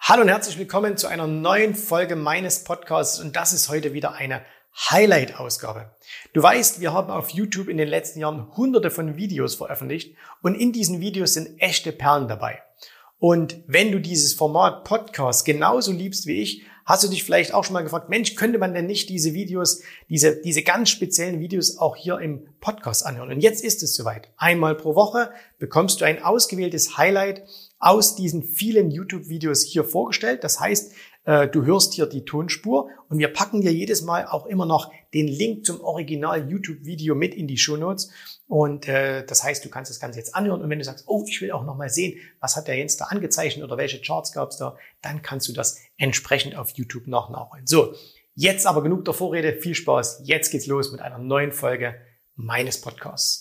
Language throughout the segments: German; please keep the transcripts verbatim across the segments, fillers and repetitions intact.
Hallo und herzlich willkommen zu einer neuen Folge meines Podcasts und das ist heute wieder eine Highlight-Ausgabe. Du weißt, wir haben auf YouTube in den letzten Jahren hunderte von Videos veröffentlicht und in diesen Videos sind echte Perlen dabei. Und wenn du dieses Format Podcast genauso liebst wie ich, hast du dich vielleicht auch schon mal gefragt, Mensch, könnte man denn nicht diese Videos, diese, diese ganz speziellen Videos auch hier im Podcast anhören? Und jetzt ist es soweit. Einmal pro Woche bekommst du ein ausgewähltes Highlight aus diesen vielen YouTube-Videos hier vorgestellt. Das heißt, du hörst hier die Tonspur und wir packen dir jedes Mal auch immer noch den Link zum Original-YouTube-Video mit in die Shownotes. Und äh, das heißt, du kannst das Ganze jetzt anhören und wenn du sagst, oh, ich will auch noch mal sehen, was hat der Jens da angezeichnet oder welche Charts gab es da, dann kannst du das entsprechend auf YouTube noch nachholen. So, jetzt aber genug der Vorrede, viel Spaß. Jetzt geht's los mit einer neuen Folge meines Podcasts.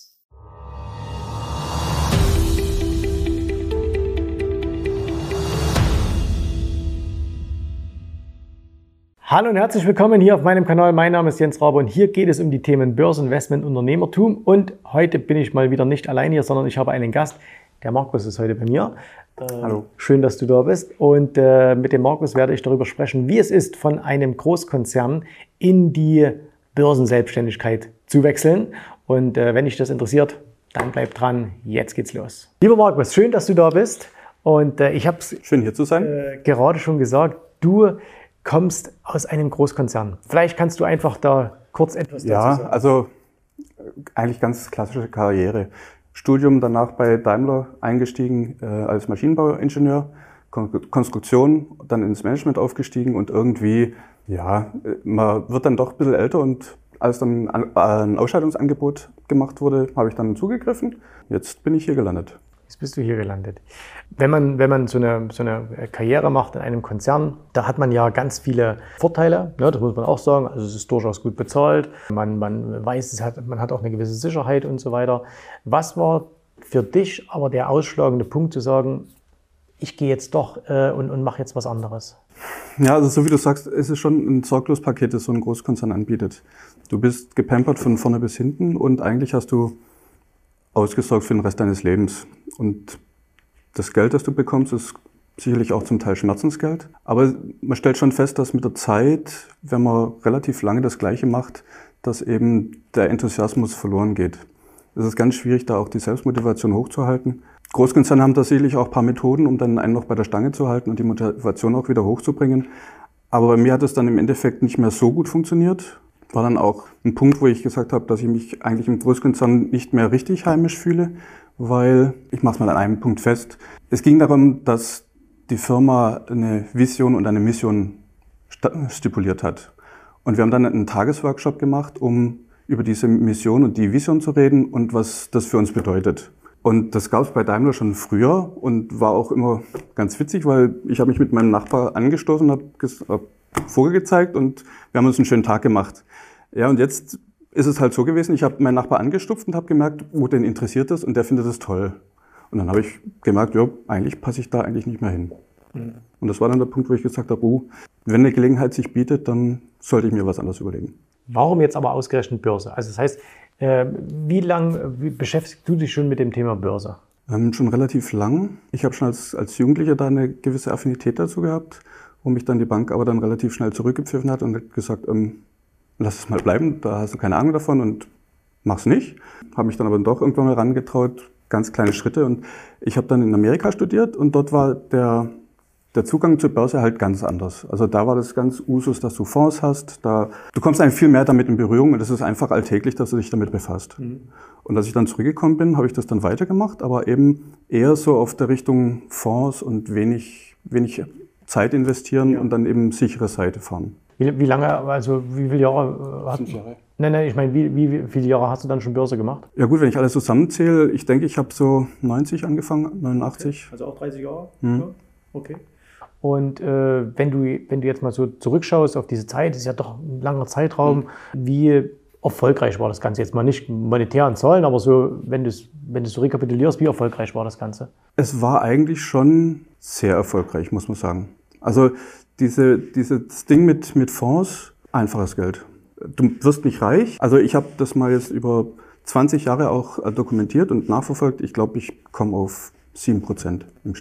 Hallo und herzlich willkommen hier auf meinem Kanal. Mein Name ist Jens Rabe und hier geht es um die Themen Börse, Investment, Unternehmertum. Und heute bin ich mal wieder nicht allein hier, sondern ich habe einen Gast. Der Markus ist heute bei mir. Äh, Hallo. Schön, dass du da bist. Und äh, mit dem Markus werde ich darüber sprechen, wie es ist, von einem Großkonzern in die Börsenselbstständigkeit zu wechseln. Und äh, wenn dich das interessiert, dann bleib dran. Jetzt geht's los. Lieber Markus, schön, dass du da bist. Und äh, ich habe es schön hier zu sein. Äh, gerade schon gesagt, du kommst aus einem Großkonzern. Vielleicht kannst du einfach da kurz etwas dazu ja, sagen. Ja, also eigentlich ganz klassische Karriere. Studium, danach bei Daimler eingestiegen äh, als Maschinenbauingenieur, Kon- Konstruktion, dann ins Management aufgestiegen und irgendwie, ja, man wird dann doch ein bisschen älter und als dann ein Ausscheidungsangebot gemacht wurde, habe ich dann zugegriffen. Jetzt bin ich hier gelandet. Jetzt bist du hier gelandet. Wenn man, wenn man so eine, so eine Karriere macht in einem Konzern, da hat man ja ganz viele Vorteile, ne, das muss man auch sagen. Also es ist durchaus gut bezahlt, man, man weiß, es hat, man hat auch eine gewisse Sicherheit und so weiter. Was war für dich aber der ausschlagende Punkt zu sagen, ich gehe jetzt doch äh, und, und mache jetzt was anderes? Ja, also so wie du sagst, es ist schon ein Sorglospaket, das so ein Großkonzern anbietet. Du bist gepampert von vorne bis hinten und eigentlich hast du ausgesorgt für den Rest deines Lebens. Und das Geld, das du bekommst, ist sicherlich auch zum Teil Schmerzensgeld. Aber man stellt schon fest, dass mit der Zeit, wenn man relativ lange das Gleiche macht, dass eben der Enthusiasmus verloren geht. Es ist ganz schwierig, da auch die Selbstmotivation hochzuhalten. Großkonzerne haben da sicherlich auch ein paar Methoden, um dann einen noch bei der Stange zu halten und die Motivation auch wieder hochzubringen. Aber bei mir hat es dann im Endeffekt nicht mehr so gut funktioniert. War dann auch ein Punkt, wo ich gesagt habe, dass ich mich eigentlich im Großkonzern nicht mehr richtig heimisch fühle, weil, ich mache es mal an einem Punkt fest, es ging darum, dass die Firma eine Vision und eine Mission stipuliert hat. Und wir haben dann einen Tagesworkshop gemacht, um über diese Mission und die Vision zu reden und was das für uns bedeutet. Und das gab es bei Daimler schon früher und war auch immer ganz witzig, weil ich habe mich mit meinem Nachbar angestoßen, habe hab Vogel gezeigt und wir haben uns einen schönen Tag gemacht. Ja, und jetzt ist es halt so gewesen, ich habe meinen Nachbar angestupft und habe gemerkt, wo den interessiert das und der findet das toll. Und dann habe ich gemerkt, ja, eigentlich passe ich da eigentlich nicht mehr hin. Mhm. Und das war dann der Punkt, wo ich gesagt habe, oh, wenn eine Gelegenheit sich bietet, dann sollte ich mir was anderes überlegen. Warum jetzt aber ausgerechnet Börse? Also das heißt, äh, wie lange beschäftigst du dich schon mit dem Thema Börse? Ähm, schon relativ lang. Ich habe schon als, als Jugendlicher da eine gewisse Affinität dazu gehabt, wo mich dann die Bank aber dann relativ schnell zurückgepfiffen hat und hat gesagt, ähm, lass es mal bleiben, da hast du keine Ahnung davon und mach's nicht. Habe mich dann aber doch irgendwann mal rangetraut, ganz kleine Schritte. Und ich habe dann in Amerika studiert und dort war der, der Zugang zur Börse halt ganz anders. Also da war das ganz Usus, dass du Fonds hast. Da, du kommst eigentlich viel mehr damit in Berührung und es ist einfach alltäglich, dass du dich damit befasst. Mhm. Und als ich dann zurückgekommen bin, habe ich das dann weitergemacht, aber eben eher so auf der Richtung Fonds und wenig, wenig Zeit investieren ja. Und dann eben sichere Seite fahren. Wie, wie lange, also wie viele Jahre? Hast, Fünf Jahre. Nein, nein, ich meine, wie, wie viele Jahre hast du dann schon Börse gemacht? Ja gut, wenn ich alles zusammenzähle, ich denke, ich habe so neunzig angefangen, neunundachtzig. Okay. Also auch dreißig Jahre? Mhm. Ja. Okay. Und äh, wenn du wenn du jetzt mal so zurückschaust auf diese Zeit, das ist ja doch ein langer Zeitraum, mhm. Wie erfolgreich war das Ganze? Jetzt mal nicht monetär an Zahlen, aber so, wenn du es wenn du so rekapitulierst, wie erfolgreich war das Ganze? Es war eigentlich schon sehr erfolgreich, muss man sagen. Also diese, dieses Ding mit, mit Fonds, einfaches Geld. Du wirst nicht reich. Also ich habe das mal jetzt über zwanzig Jahre auch dokumentiert und nachverfolgt. Ich glaube, ich komme auf sieben Prozent im Schnitt.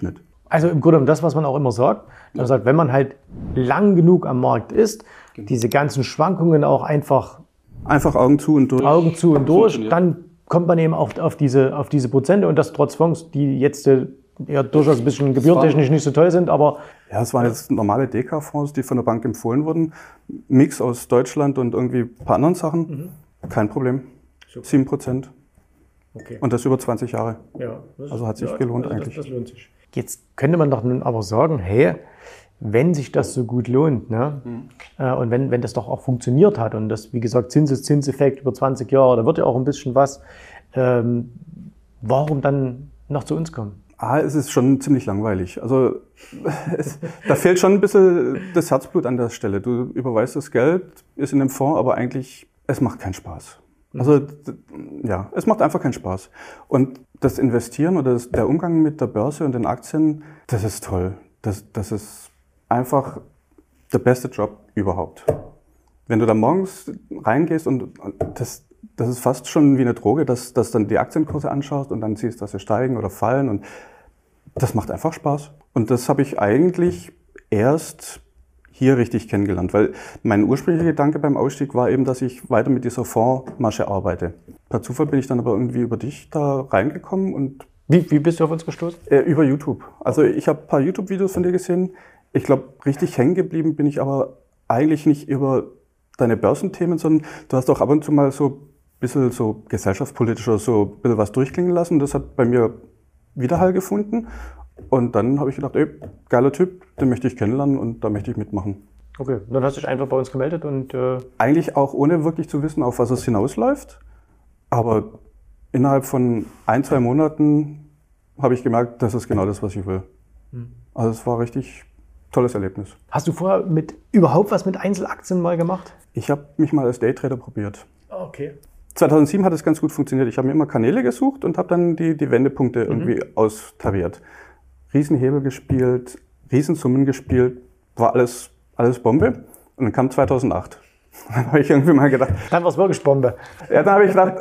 Also im Grunde genommen das, was man auch immer sagt. Man ja. sagt, wenn man halt lang genug am Markt ist, genau. diese ganzen Schwankungen auch einfach... Einfach Augen zu und durch. Augen zu und durch, dann kommt man eben auf, auf, diese, auf diese Prozente und das trotz Fonds, die jetzt ja durchaus ein bisschen gebührentechnisch nicht so toll sind, aber... Ja, es waren jetzt normale D K-Fonds, die von der Bank empfohlen wurden. Mix aus Deutschland und irgendwie ein paar anderen Sachen. Mhm. Kein Problem. Super. sieben Prozent. Okay. Und das über zwanzig Jahre. Ja, das, also hat sich ja, gelohnt also eigentlich. Das, das lohnt sich. Jetzt könnte man doch nun aber sagen, hey, wenn sich das so gut lohnt, ne? Mhm. Äh, und wenn, wenn das doch auch funktioniert hat und das, wie gesagt, Zinseszinseffekt über zwanzig Jahre, da wird ja auch ein bisschen was, ähm, warum dann noch zu uns kommen? Ah, es ist schon ziemlich langweilig. Also es, da fehlt schon ein bisschen das Herzblut an der Stelle. Du überweist das Geld, ist in dem Fonds, aber eigentlich, es macht keinen Spaß. Also ja, es macht einfach keinen Spaß. Und das Investieren oder das, der Umgang mit der Börse und den Aktien, das ist toll. Das, das ist einfach der beste Job überhaupt. Wenn du da morgens reingehst und, und das, das ist fast schon wie eine Droge, dass, dass dann die Aktienkurse anschaust und dann siehst, dass sie steigen oder fallen und das macht einfach Spaß. Und das habe ich eigentlich erst hier richtig kennengelernt, weil mein ursprünglicher Gedanke beim Ausstieg war eben, dass ich weiter mit dieser Fondsmasche arbeite. Per Zufall bin ich dann aber irgendwie über dich da reingekommen und... Wie, wie bist du auf uns gestoßen? Äh, über YouTube. Also ich habe ein paar YouTube-Videos von dir gesehen. Ich glaube, richtig hängen geblieben bin ich aber eigentlich nicht über deine Börsenthemen, sondern du hast auch ab und zu mal so ein bisschen so gesellschaftspolitisch oder so ein bisschen was durchklingen lassen. Das hat bei mir Widerhall gefunden. Und dann habe ich gedacht, ey, geiler Typ, den möchte ich kennenlernen und da möchte ich mitmachen. Okay, dann hast du dich einfach bei uns gemeldet und... Äh Eigentlich auch ohne wirklich zu wissen, auf was es hinausläuft. Aber innerhalb von ein, zwei Monaten habe ich gemerkt, das ist genau das, was ich will. Hm. Also es war richtig tolles Erlebnis. Hast du vorher mit, überhaupt was mit Einzelaktien mal gemacht? Ich habe mich mal als Daytrader probiert. Okay. zweitausendsieben hat es ganz gut funktioniert. Ich habe mir immer Kanäle gesucht und habe dann die, die Wendepunkte mhm. irgendwie austariert. Riesenhebel gespielt, Riesensummen gespielt, war alles, alles Bombe. Und dann kam zweitausendacht. Dann habe ich irgendwie mal gedacht... Dann war es wirklich Bombe. Ja, dann habe ich gedacht,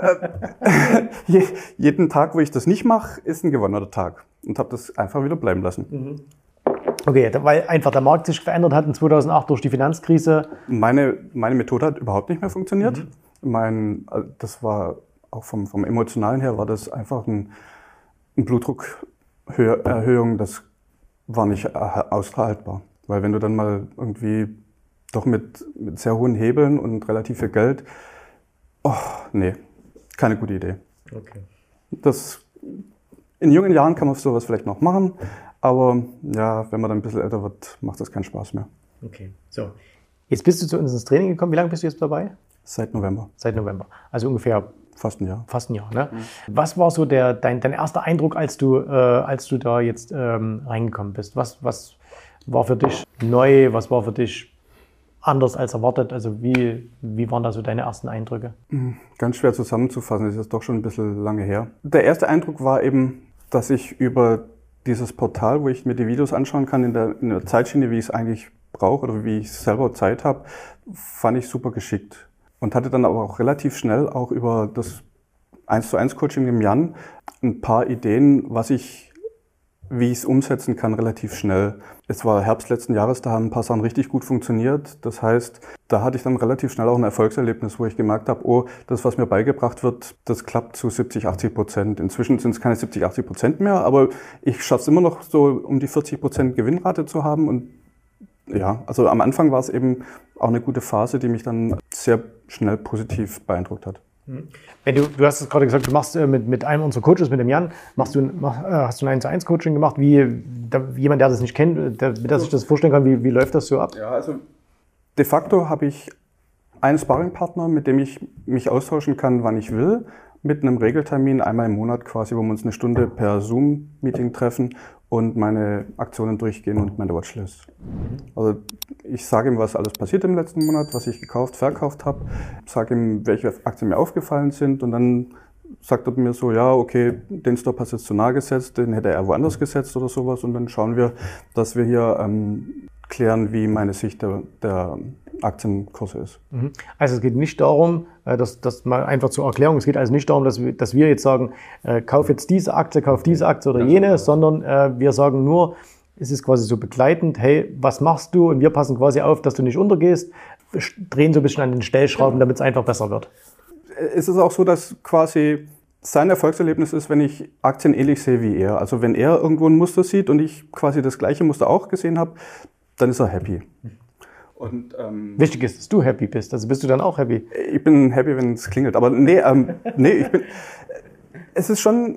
äh, jeden Tag, wo ich das nicht mache, ist ein gewonnener Tag. Und habe das einfach wieder bleiben lassen. Mhm. Okay, weil einfach der Markt sich verändert hat in zweitausendacht durch die Finanzkrise. Meine, meine Methode hat überhaupt nicht mehr funktioniert. Mhm. Mein, das war auch vom, vom Emotionalen her, war das einfach ein, ein Blutdruckerhöhung, das war nicht aushaltbar. Weil wenn du dann mal irgendwie doch mit, mit sehr hohen Hebeln und relativ viel Geld, oh, nee, keine gute Idee. Okay. Das, in jungen Jahren kann man sowas vielleicht noch machen, aber ja, wenn man dann ein bisschen älter wird, macht das keinen Spaß mehr. Okay, so. Jetzt bist du zu uns ins Training gekommen. Wie lange bist du jetzt dabei? Seit November. Seit November. Also ungefähr... Fast ein Jahr. Fast ein Jahr, ne? Mhm. Was war so der, dein, dein erster Eindruck, als du, äh, als du da jetzt ähm, reingekommen bist? Was, was war für dich neu? Was war für dich anders als erwartet? Also wie, wie waren da so deine ersten Eindrücke? Ganz schwer zusammenzufassen, das ist doch schon ein bisschen lange her. Der erste Eindruck war eben, dass ich über dieses Portal, wo ich mir die Videos anschauen kann, in der, in der Zeitschiene, wie ich es eigentlich brauche oder wie ich selber Zeit habe, fand ich super geschickt. Und hatte dann aber auch relativ schnell auch über das eins zu eins Coaching im Jan ein paar Ideen, was ich, wie ich es umsetzen kann, relativ schnell. Es war Herbst letzten Jahres, da haben ein paar Sachen richtig gut funktioniert. Das heißt, da hatte ich dann relativ schnell auch ein Erfolgserlebnis, wo ich gemerkt habe, oh, das, was mir beigebracht wird, das klappt zu siebzig, achtzig Prozent. Inzwischen sind es keine siebzig, achtzig Prozent mehr, aber ich schaffe es immer noch so, um die vierzig Prozent Gewinnrate zu haben. Und ja, also am Anfang war es eben auch eine gute Phase, die mich dann sehr schnell positiv beeindruckt hat. Wenn du, du hast es gerade gesagt, du machst äh, mit, mit einem unserer Coaches, mit dem Jan, machst du, mach, äh, hast du ein eins zu eins Coaching gemacht. Wie, da, jemand, der das nicht kennt, der, der sich das vorstellen kann, wie, wie läuft das so ab? Ja, also de facto habe ich einen Sparringpartner, mit dem ich mich austauschen kann, wann ich will, mit einem Regeltermin einmal im Monat quasi, wo wir uns eine Stunde per Zoom-Meeting treffen und meine Aktionen durchgehen und meine Watchlist. Also ich sage ihm, was alles passiert im letzten Monat, was ich gekauft, verkauft habe, sage ihm, welche Aktien mir aufgefallen sind und dann sagt er mir so, ja, okay, den Stop hast du jetzt zu nah gesetzt, den hätte er woanders gesetzt oder sowas und dann schauen wir, dass wir hier ähm, klären, wie meine Sicht der, der Aktienkurse ist. Also es geht nicht darum, dass das mal einfach zur Erklärung, es geht also nicht darum, dass wir, dass wir jetzt sagen, äh, kauf jetzt diese Aktie, kauf diese Aktie oder jene, sondern äh, wir sagen nur, ist es quasi so begleitend, hey, was machst du? Und wir passen quasi auf, dass du nicht untergehst, drehen so ein bisschen an den Stellschrauben, damit es einfach besser wird. Es ist auch so, dass quasi sein Erfolgserlebnis ist, wenn ich Aktien ähnlich sehe wie er. Also wenn er irgendwo ein Muster sieht und ich quasi das gleiche Muster auch gesehen habe, dann ist er happy. Und, ähm, wichtig ist, dass du happy bist. Also bist du dann auch happy? Ich bin happy, wenn es klingelt. Aber nee, ähm, nee, ich bin. Es ist schon.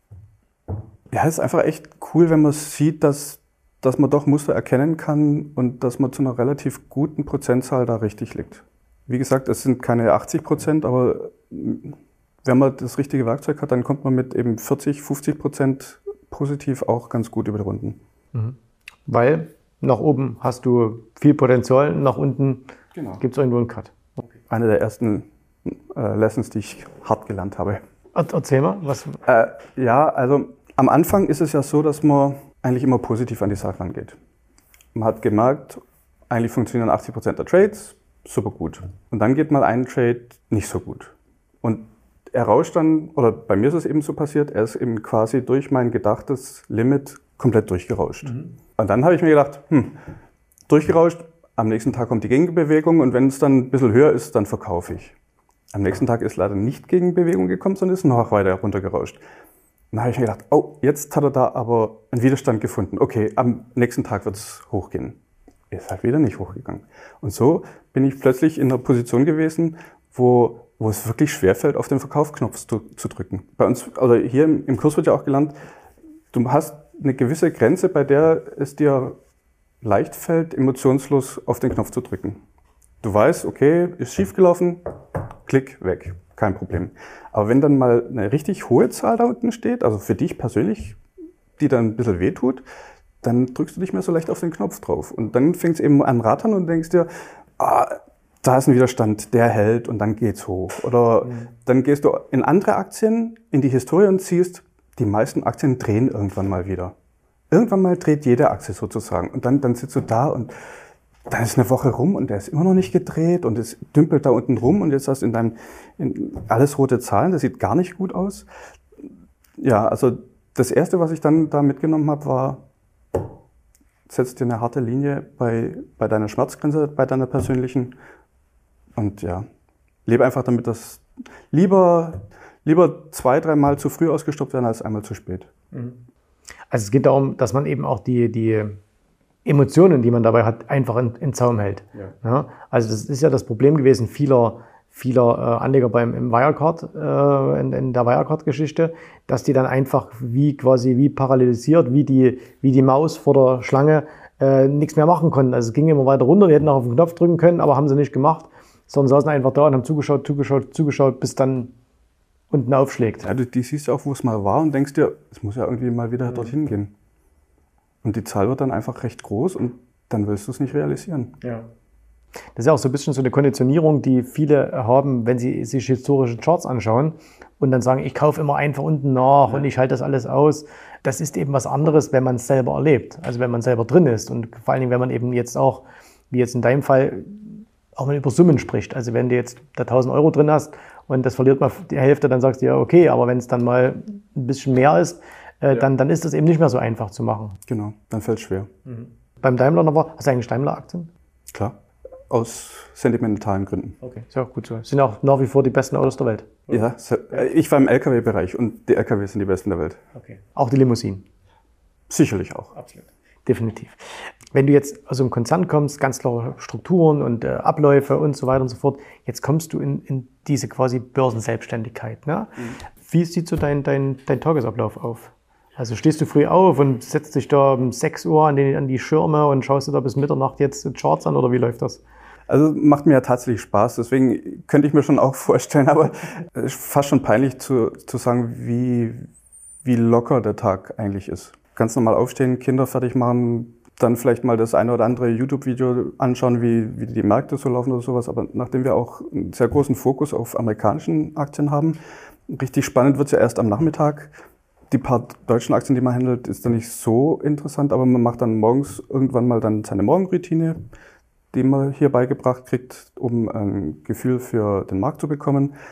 Ja, es ist einfach echt cool, wenn man sieht, dass, dass man doch Muster erkennen kann und dass man zu einer relativ guten Prozentzahl da richtig liegt. Wie gesagt, es sind keine achtzig Prozent, aber wenn man das richtige Werkzeug hat, dann kommt man mit eben vierzig, fünfzig Prozent positiv auch ganz gut über die Runden. Mhm. Weil nach oben hast du viel Potenzial, nach unten genau. Gibt es irgendwo einen Cut. Okay. Eine der ersten äh, Lessons, die ich hart gelernt habe. Erzähl mal, was? Äh, ja, also am Anfang ist es ja so, dass man eigentlich immer positiv an die Sache rangeht. Man hat gemerkt, eigentlich funktionieren achtzig Prozent der Trades super gut. Und dann geht mal ein Trade nicht so gut. Und er rauscht dann, oder bei mir ist es eben so passiert, er ist eben quasi durch mein gedachtes Limit komplett durchgerauscht. Mhm. Und dann habe ich mir gedacht, hm, durchgerauscht, am nächsten Tag kommt die Gegenbewegung und wenn es dann ein bisschen höher ist, dann verkaufe ich. Am nächsten Tag ist leider nicht Gegenbewegung gekommen, sondern ist noch weiter runtergerauscht. Dann habe ich mir gedacht, oh, jetzt hat er da aber einen Widerstand gefunden. Okay, am nächsten Tag wird es hochgehen. Ist halt wieder nicht hochgegangen. Und so bin ich plötzlich in einer Position gewesen, wo, wo es wirklich schwerfällt, auf den Verkaufsknopf zu, zu drücken. Bei uns, also hier im, im Kurs wird ja auch gelernt, du hast eine gewisse Grenze, bei der es dir leicht fällt, emotionslos auf den Knopf zu drücken. Du weißt, okay, ist schiefgelaufen, klick, weg, kein Problem. Aber wenn dann mal eine richtig hohe Zahl da unten steht, also für dich persönlich, die dann ein bisschen wehtut, dann drückst du nicht mehr so leicht auf den Knopf drauf. Und dann fängt es eben an rattern und denkst dir, ah, da ist ein Widerstand, der hält und dann geht's hoch. Oder mhm. dann gehst du in andere Aktien, in die Historie und siehst, die meisten Aktien drehen irgendwann mal wieder. Irgendwann mal dreht jede Aktie sozusagen. Und dann, dann sitzt du da und dann ist eine Woche rum und der ist immer noch nicht gedreht und es dümpelt da unten rum und jetzt hast du in deinem, in alles rote Zahlen, das sieht gar nicht gut aus. Ja, also das Erste, was ich dann da mitgenommen habe, war, setz dir eine harte Linie bei, bei deiner Schmerzgrenze, bei deiner persönlichen und ja, lebe einfach damit, dass lieber, lieber zwei, dreimal zu früh ausgestoppt werden als einmal zu spät. Also es geht darum, dass man eben auch die, die Emotionen, die man dabei hat, einfach in, in Zaum hält. Ja. Ja, also das ist ja das Problem gewesen vieler, vieler äh, Anleger beim im Wirecard, äh, in, in der Wirecard-Geschichte, dass die dann einfach wie quasi wie paralysiert, wie die, wie die Maus vor der Schlange äh, nichts mehr machen konnten. Also es ging immer weiter runter, die hätten auch auf den Knopf drücken können, aber haben sie nicht gemacht, sondern saßen einfach da und haben zugeschaut, zugeschaut, zugeschaut, bis dann unten aufschlägt. Ja, du die siehst ja auch, wo es mal war und denkst dir, es muss ja irgendwie mal wieder mhm. dorthin gehen. Und die Zahl wird dann einfach recht groß und dann willst du es nicht realisieren. Ja. Das ist ja auch so ein bisschen so eine Konditionierung, die viele haben, wenn sie sich historische Charts anschauen und dann sagen, ich kaufe immer einfach unten nach ja. und ich halte das alles aus. Das ist eben was anderes, wenn man es selber erlebt. Also wenn man selber drin ist und vor allen Dingen, wenn man eben jetzt auch, wie jetzt in deinem Fall, auch mal über Summen spricht. Also wenn du jetzt da tausend Euro drin hast und das verliert mal die Hälfte, dann sagst du ja, okay, aber wenn es dann mal ein bisschen mehr ist, äh, ja. dann, dann ist das eben nicht mehr so einfach zu machen. Genau, dann fällt es schwer. Mhm. Beim Daimler noch war, hast du eigentlich Daimler-Aktien? Klar, aus sentimentalen Gründen. Okay, ist ja auch gut so. Sind auch nach wie vor die besten Autos der Welt. Oder? Ja, ich war im L K W-Bereich und die L K Ws sind die besten der Welt. Okay. Auch die Limousinen? Sicherlich auch. Absolut. Definitiv. Wenn du jetzt aus einem Konzern kommst, ganz klare Strukturen und äh, Abläufe und so weiter und so fort, jetzt kommst du in, in diese quasi Börsenselbstständigkeit. Ne? Mhm. Wie sieht so dein, dein, dein Tagesablauf auf? Also stehst du früh auf und setzt dich da um sechs Uhr an die, an die Schirme und schaust du da bis Mitternacht jetzt Charts an oder wie läuft das? Also macht mir ja tatsächlich Spaß, deswegen könnte ich mir schon auch vorstellen, aber es ist fast schon peinlich zu, zu sagen, wie, wie locker der Tag eigentlich ist. Ganz normal aufstehen, Kinder fertig machen, dann vielleicht mal das eine oder andere YouTube-Video anschauen, wie, wie die Märkte so laufen oder sowas. Aber nachdem wir auch einen sehr großen Fokus auf amerikanischen Aktien haben, richtig spannend wird es ja erst am Nachmittag. Die paar deutschen Aktien, die man handelt, ist dann nicht so interessant, aber man macht dann morgens irgendwann mal dann seine Morgenroutine, die man hier beigebracht kriegt, um ein Gefühl für den Markt zu bekommen.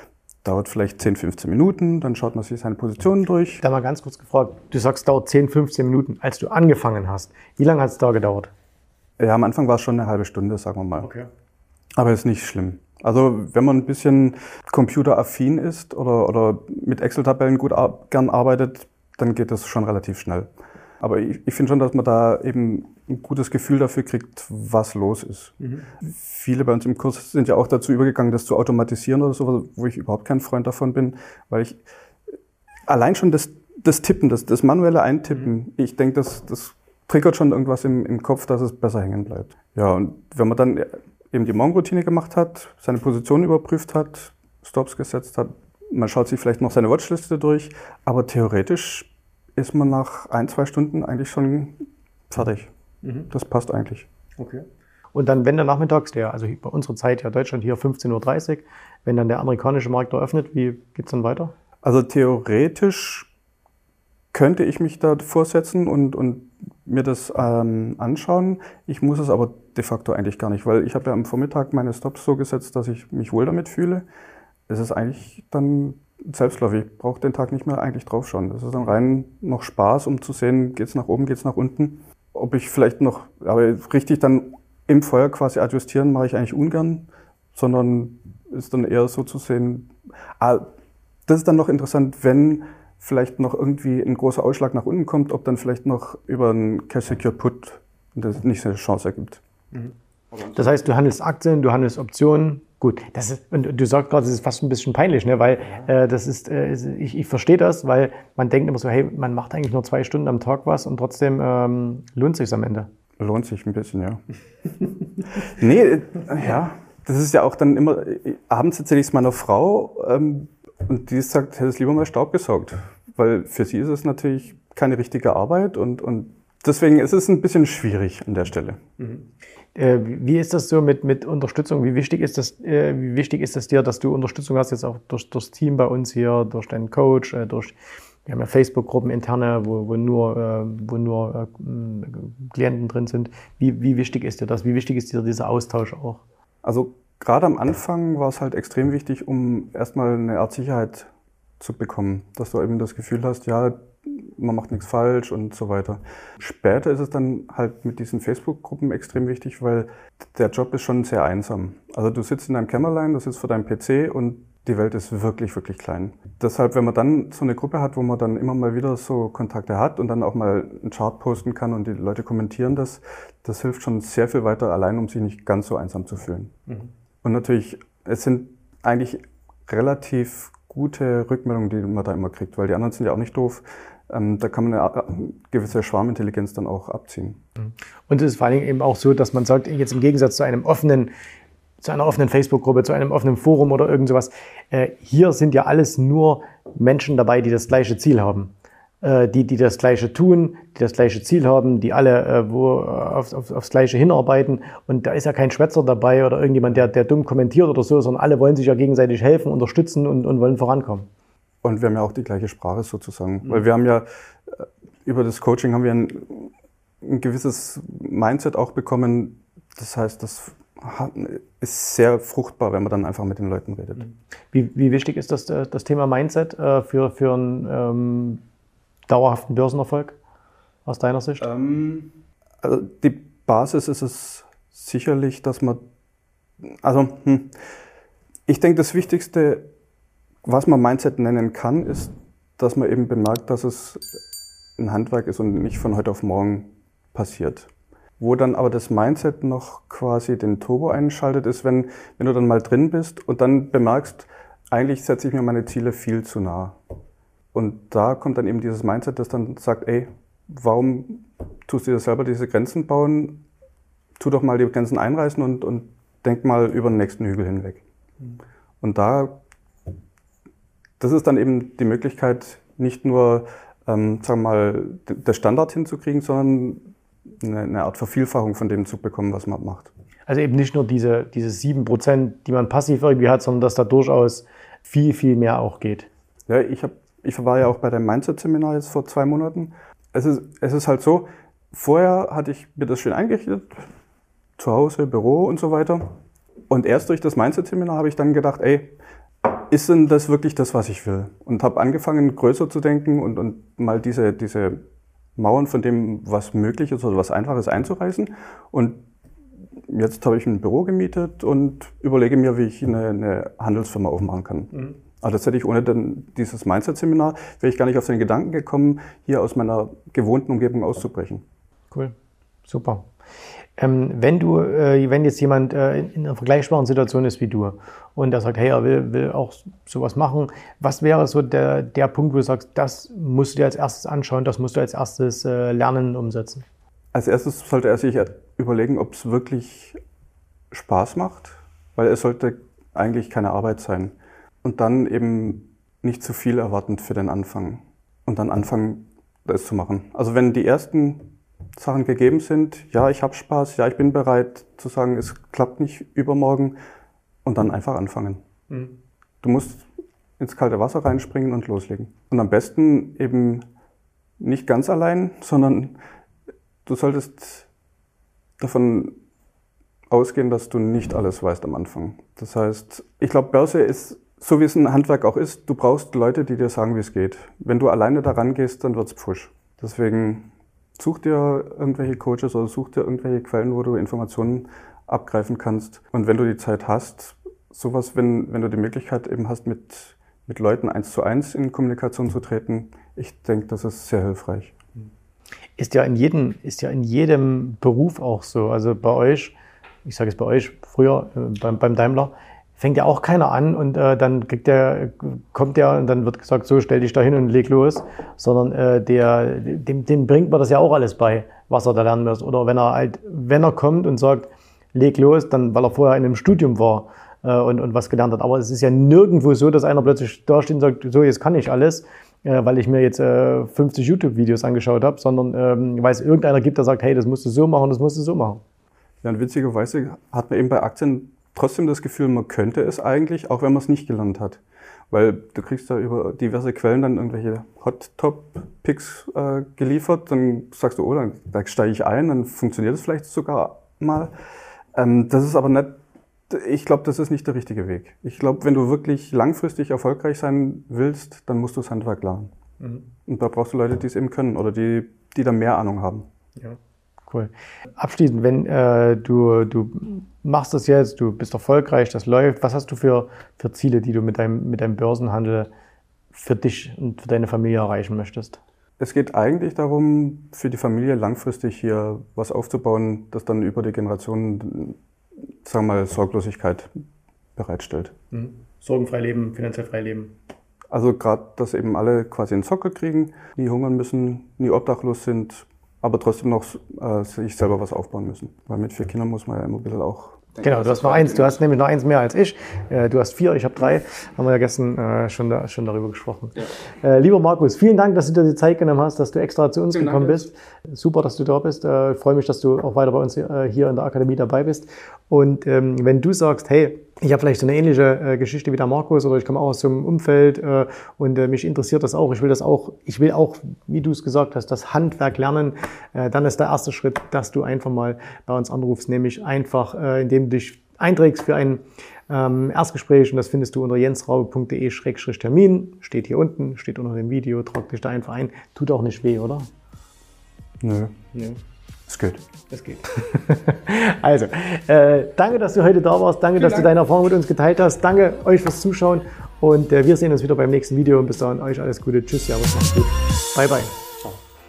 dauert vielleicht zehn, fünfzehn Minuten, dann schaut man sich seine Positionen durch. Da mal ganz kurz gefragt, du sagst, es dauert zehn, fünfzehn Minuten, als du angefangen hast. Wie lange hat es da gedauert? Ja, am Anfang war es schon eine halbe Stunde, sagen wir mal. Okay. Aber ist nicht schlimm. Also wenn man ein bisschen computeraffin ist oder, oder mit Excel-Tabellen gut ar- gern arbeitet, dann geht das schon relativ schnell. Aber ich, ich finde schon, dass man da eben ein gutes Gefühl dafür kriegt, was los ist. Mhm. Viele bei uns im Kurs sind ja auch dazu übergegangen, das zu automatisieren oder so, wo ich überhaupt kein Freund davon bin, weil ich allein schon das, das Tippen, das, das manuelle Eintippen, mhm. ich denke, das, das triggert schon irgendwas im, im Kopf, dass es besser hängen bleibt. Ja, und wenn man dann eben die Morgenroutine gemacht hat, seine Position überprüft hat, Stops gesetzt hat, man schaut sich vielleicht noch seine Watchliste durch, aber theoretisch ist man nach ein, zwei Stunden eigentlich schon fertig. Mhm. Das passt eigentlich. Okay. Und dann, wenn der nachmittags, der, also bei unserer Zeit ja Deutschland hier fünfzehn Uhr dreißig, wenn dann der amerikanische Markt eröffnet, wie geht's dann weiter? Also theoretisch könnte ich mich da vorsetzen und, und mir das ähm, anschauen. Ich muss es aber de facto eigentlich gar nicht, weil ich habe ja am Vormittag meine Stops so gesetzt, dass ich mich wohl damit fühle. Es ist eigentlich dann Selbstläufer. Ich brauche den Tag nicht mehr eigentlich draufschauen. Das ist dann rein noch Spaß, um zu sehen, geht's nach oben, geht's nach unten. Ob ich vielleicht noch, aber richtig dann im Feuer quasi adjustieren, mache ich eigentlich ungern, sondern ist dann eher so zu sehen, ah, das ist dann noch interessant, wenn vielleicht noch irgendwie ein großer Ausschlag nach unten kommt, ob dann vielleicht noch über einen Cash Secured Put das nicht so eine Chance ergibt. Mhm. Das heißt, du handelst Aktien, du handelst Optionen. Gut, das ist, und du sagst gerade, das ist fast ein bisschen peinlich, ne? Weil äh, das ist, äh, ich, ich verstehe das, weil man denkt immer so, hey, man macht eigentlich nur zwei Stunden am Tag was und trotzdem ähm, lohnt sich's am Ende. Lohnt sich ein bisschen, ja. nee, äh, ja, das ist ja auch dann immer, abends erzähle ich es meiner Frau ähm, und die sagt, hätte es lieber mal Staub gesaugt, weil für sie ist es natürlich keine richtige Arbeit und, und deswegen ist es ein bisschen schwierig an der Stelle. Mhm. Äh, wie ist das so mit, mit Unterstützung? Wie wichtig ist das, äh, wie wichtig ist das dir, dass du Unterstützung hast, jetzt auch durch, durchs Team bei uns hier, durch deinen Coach, äh, durch, wir haben ja Facebook-Gruppen interne, wo, wo nur, äh, wo nur äh, Klienten drin sind. Wie, wie wichtig ist dir das? Wie wichtig ist dir dieser Austausch auch? Also gerade am Anfang war es halt extrem wichtig, um erstmal eine Art Sicherheit zu bekommen, dass du eben das Gefühl hast, ja, man macht nichts falsch und so weiter. Später ist es dann halt mit diesen Facebook-Gruppen extrem wichtig, weil der Job ist schon sehr einsam. Also du sitzt in deinem Kämmerlein, du sitzt vor deinem P C und die Welt ist wirklich, wirklich klein. Deshalb, wenn man dann so eine Gruppe hat, wo man dann immer mal wieder so Kontakte hat und dann auch mal einen Chart posten kann und die Leute kommentieren das, das hilft schon sehr viel weiter, allein um sich nicht ganz so einsam zu fühlen. Mhm. Und natürlich, es sind eigentlich relativ gute Rückmeldungen, die man da immer kriegt, weil die anderen sind ja auch nicht doof. Ähm, da kann man eine gewisse Schwarmintelligenz dann auch abziehen. Und es ist vor allem eben auch so, dass man sagt, jetzt im Gegensatz zu einem offenen, zu einer offenen Facebook-Gruppe, zu einem offenen Forum oder irgend sowas, äh, hier sind ja alles nur Menschen dabei, die das gleiche Ziel haben. Äh, die, die das Gleiche tun, die das gleiche Ziel haben, die alle äh, wo, auf, auf, aufs Gleiche hinarbeiten. Und da ist ja kein Schwätzer dabei oder irgendjemand, der, der dumm kommentiert oder so, sondern alle wollen sich ja gegenseitig helfen, unterstützen und, und wollen vorankommen. Und wir haben ja auch die gleiche Sprache sozusagen, mhm. weil wir haben ja, über das Coaching haben wir ein, ein gewisses Mindset auch bekommen. Das heißt, das ist sehr fruchtbar, wenn man dann einfach mit den Leuten redet. Wie, wie wichtig ist das, das Thema Mindset für, für einen ähm, dauerhaften Börsenerfolg aus deiner Sicht? Ähm, also die Basis ist es sicherlich, dass man, also hm, ich denke, das Wichtigste, was man Mindset nennen kann, ist, dass man eben bemerkt, dass es ein Handwerk ist und nicht von heute auf morgen passiert. Wo dann aber das Mindset noch quasi den Turbo einschaltet, ist, wenn, wenn du dann mal drin bist und dann bemerkst, eigentlich setze ich mir meine Ziele viel zu nah. Und da kommt dann eben dieses Mindset, das dann sagt, ey, warum tust du dir selber diese Grenzen bauen? Tu doch mal die Grenzen einreißen und, und denk mal über den nächsten Hügel hinweg. Mhm. Und da Das ist dann eben die Möglichkeit, nicht nur, ähm, sagen wir mal, das Standard hinzukriegen, sondern eine, eine Art Vervielfachung von dem zu bekommen, was man macht. Also eben nicht nur diese, diese sieben Prozent, die man passiv irgendwie hat, sondern dass da durchaus viel, viel mehr auch geht. Ja, ich, hab, ich war ja auch bei dem Mindset-Seminar jetzt vor zwei Monaten. Es ist, es ist halt so, vorher hatte ich mir das schön eingerichtet, zu Hause, Büro und so weiter. Und erst durch das Mindset-Seminar habe ich dann gedacht, ey, ist denn das wirklich das, was ich will? Und habe angefangen, größer zu denken und, und mal diese, diese Mauern von dem, was möglich ist oder was einfach ist, einzureißen. Und jetzt habe ich ein Büro gemietet und überlege mir, wie ich eine, eine Handelsfirma aufmachen kann. Mhm. Aber das hätte ich ohne dann dieses Mindset-Seminar, wäre ich gar nicht auf den Gedanken gekommen, hier aus meiner gewohnten Umgebung auszubrechen. Cool, super. Ähm, wenn du, äh, wenn jetzt jemand äh, in einer vergleichbaren Situation ist wie du und der sagt, hey, er will, will auch sowas machen, was wäre so der, der Punkt, wo du sagst, das musst du dir als erstes anschauen, das musst du als erstes äh, lernen und umsetzen? Als erstes sollte er sich überlegen, ob es wirklich Spaß macht, weil es sollte eigentlich keine Arbeit sein. Und dann eben nicht zu viel erwartend für den Anfang und dann anfangen, das zu machen. Also wenn die ersten Sachen gegeben sind, ja, ich habe Spaß, ja, ich bin bereit zu sagen, es klappt nicht übermorgen und dann einfach anfangen. Mhm. Du musst ins kalte Wasser reinspringen und loslegen. Und am besten eben nicht ganz allein, sondern du solltest davon ausgehen, dass du nicht alles weißt am Anfang. Das heißt, ich glaube, Börse ist, so wie es ein Handwerk auch ist, du brauchst Leute, die dir sagen, wie es geht. Wenn du alleine da rangehst, dann wird's Pfusch. Deswegen such dir irgendwelche Coaches oder such dir irgendwelche Quellen, wo du Informationen abgreifen kannst. Und wenn du die Zeit hast, sowas, wenn, wenn du die Möglichkeit eben hast, mit, mit Leuten eins zu eins in Kommunikation zu treten, ich denke, das ist sehr hilfreich. Ist ja in jedem, ist ja in jedem Beruf auch so. Also bei euch, ich sage es bei euch, früher äh, beim, beim Daimler, fängt ja auch keiner an und äh, dann kriegt der, kommt der und dann wird gesagt, so stell dich da hin und leg los, sondern äh, der, dem, dem bringt man das ja auch alles bei, was er da lernen muss. Oder wenn er halt, wenn er kommt und sagt, leg los, dann, weil er vorher in einem Studium war äh, und, und was gelernt hat. Aber es ist ja nirgendwo so, dass einer plötzlich da steht und sagt, so jetzt kann ich alles, äh, weil ich mir jetzt äh, fünfzig YouTube-Videos angeschaut habe, sondern ähm, weil es irgendeiner gibt, der sagt, hey, das musst du so machen, das musst du so machen. Ja, und witzigerweise hat man eben bei Aktien trotzdem das Gefühl, man könnte es eigentlich, auch wenn man es nicht gelernt hat. Weil du kriegst da über diverse Quellen dann irgendwelche Hot-Top-Picks äh, geliefert, dann sagst du, oh, dann, da steige ich ein, dann funktioniert es vielleicht sogar mal. Ähm, das ist aber nicht, ich glaube, das ist nicht der richtige Weg. Ich glaube, wenn du wirklich langfristig erfolgreich sein willst, dann musst du das Handwerk lernen. Mhm. Und da brauchst du Leute, die es eben können oder die, die da mehr Ahnung haben. Ja. Cool. Abschließend, wenn äh, du, du machst das jetzt, du bist erfolgreich, das läuft, was hast du für, für Ziele, die du mit deinem, mit deinem Börsenhandel für dich und für deine Familie erreichen möchtest? Es geht eigentlich darum, für die Familie langfristig hier was aufzubauen, das dann über die Generationen, sagen wir mal, Sorglosigkeit bereitstellt. Mhm. Sorgenfrei leben, finanziell frei leben. Also gerade, dass eben alle quasi einen Sockel kriegen, nie hungern müssen, nie obdachlos sind, aber trotzdem noch äh, sich selber was aufbauen müssen. Weil mit vier Kindern muss man ja immer ein bisschen auch... Genau, du hast noch eins, du hast nämlich noch eins mehr als ich. Äh, du hast vier, ich habe drei. Haben wir ja gestern äh, schon, da, schon darüber gesprochen. Ja. Äh, lieber Markus, vielen Dank, dass du dir die Zeit genommen hast, dass du extra zu uns vielen gekommen Dank. bist. Super, dass du da bist. Äh, ich freue mich, dass du auch weiter bei uns äh, hier in der Akademie dabei bist. Und ähm, wenn du sagst, hey, ich habe vielleicht so eine ähnliche äh, Geschichte wie der Markus oder ich komme auch aus so einem Umfeld äh, und äh, mich interessiert das auch. Ich will das auch, ich will auch, wie du es gesagt hast, das Handwerk lernen. Äh, dann ist der erste Schritt, dass du einfach mal bei uns anrufst, nämlich einfach, äh, indem du dich einträgst für ein ähm, Erstgespräch und das findest du unter jensraube punkt de Schrägstrich Termin. Steht hier unten, steht unter dem Video, trag dich da einfach ein. Tut auch nicht weh, oder? Nö. Nö. Es geht. Es geht. Also, äh, danke, dass du heute da warst. Danke, Vielen dass Dank. du deine Erfahrung mit uns geteilt hast. Danke euch fürs Zuschauen. Und äh, wir sehen uns wieder beim nächsten Video. Und bis dahin euch alles Gute. Tschüss, servus, macht's gut. Bye, bye. Ciao.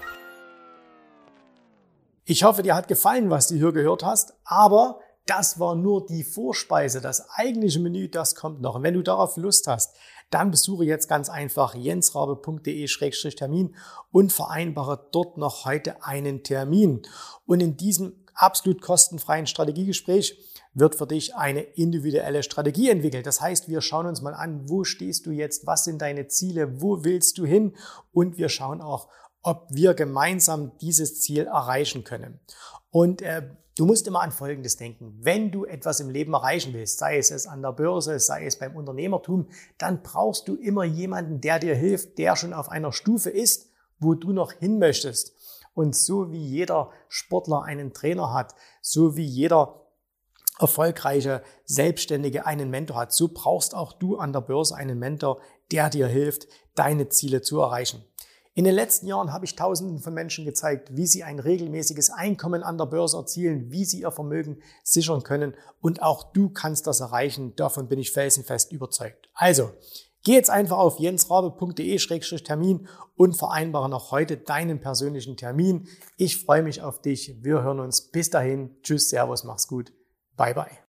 Ich hoffe, dir hat gefallen, was du hier gehört hast. Aber das war nur die Vorspeise. Das eigentliche Menü, das kommt noch. Und wenn du darauf Lust hast, dann besuche jetzt ganz einfach jensraube punkt de Schrägstrich Termin und vereinbare dort noch heute einen Termin. Und in diesem absolut kostenfreien Strategiegespräch wird für dich eine individuelle Strategie entwickelt. Das heißt, wir schauen uns mal an, wo stehst du jetzt, was sind deine Ziele, wo willst du hin und wir schauen auch, ob wir gemeinsam dieses Ziel erreichen können. Und äh, du musst immer an Folgendes denken. Wenn du etwas im Leben erreichen willst, sei es an der Börse, sei es beim Unternehmertum, dann brauchst du immer jemanden, der dir hilft, der schon auf einer Stufe ist, wo du noch hin möchtest. Und so wie jeder Sportler einen Trainer hat, so wie jeder erfolgreiche Selbstständige einen Mentor hat, so brauchst auch du an der Börse einen Mentor, der dir hilft, deine Ziele zu erreichen. In den letzten Jahren habe ich Tausenden von Menschen gezeigt, wie sie ein regelmäßiges Einkommen an der Börse erzielen, wie sie ihr Vermögen sichern können, und auch du kannst das erreichen. Davon bin ich felsenfest überzeugt. Also, geh jetzt einfach auf jensrabe punkt de Schrägstrich Termin und vereinbare noch heute deinen persönlichen Termin. Ich freue mich auf dich. Wir hören uns. Bis dahin. Tschüss, Servus, mach's gut. Bye, bye.